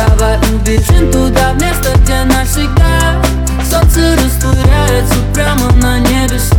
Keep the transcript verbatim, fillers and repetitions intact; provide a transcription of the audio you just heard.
Давай убежим туда, в место, где навсегда солнце растворяется прямо на небесах.